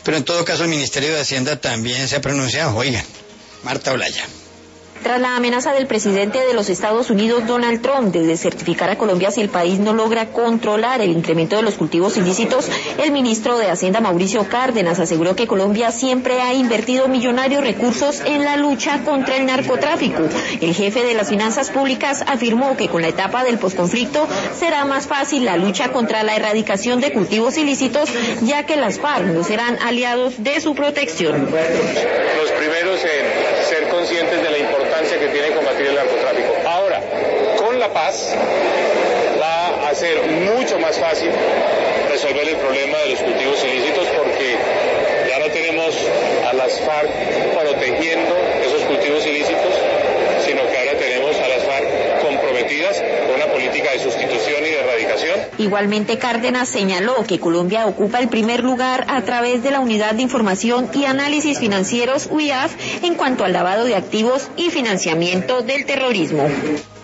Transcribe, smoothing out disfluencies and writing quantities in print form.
pero en todo caso el Ministerio de Hacienda también se ha pronunciado. Oigan, Marta Olaya. Tras la amenaza del presidente de los Estados Unidos, Donald Trump, de desertificar a Colombia si el país no logra controlar el incremento de los cultivos ilícitos, el ministro de Hacienda, Mauricio Cárdenas, aseguró que Colombia siempre ha invertido millonarios recursos en la lucha contra el narcotráfico. El jefe de las finanzas públicas afirmó que con la etapa del posconflicto será más fácil la lucha contra la erradicación de cultivos ilícitos, ya que las FARC no serán aliados de su protección. Los primeros en ser conscientes de la importancia que tiene combatir el narcotráfico. Ahora, con la paz va a ser mucho más fácil resolver el problema de los cultivos ilícitos, porque ya no tenemos a las FARC protegiendo esos cultivos ilícitos, sino que ahora tenemos a las FARC comprometidas con una política de sustitución y de erradicación. Igualmente, Cárdenas señaló que Colombia ocupa el primer lugar a través de la Unidad de Información y Análisis Financieros, UIAF, en cuanto al lavado de activos y financiamiento del terrorismo.